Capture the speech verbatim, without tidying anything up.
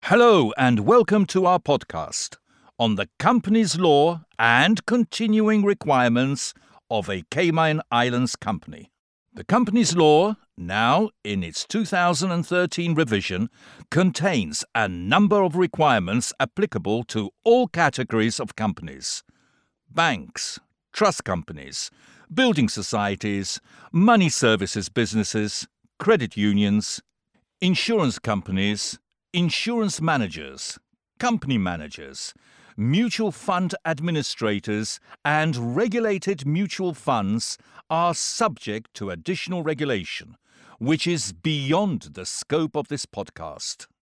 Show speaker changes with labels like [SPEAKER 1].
[SPEAKER 1] Hello and welcome to our podcast on the company's law and continuing requirements of a Cayman Islands company. The company's law, now in its two thousand thirteen revision, contains a number of requirements applicable to all categories of companies: banks, trust companies, building societies, money services businesses, credit unions, insurance companies, insurance managers, company managers, mutual fund administrators, and regulated mutual funds are subject to additional regulation, which is beyond the scope of this podcast.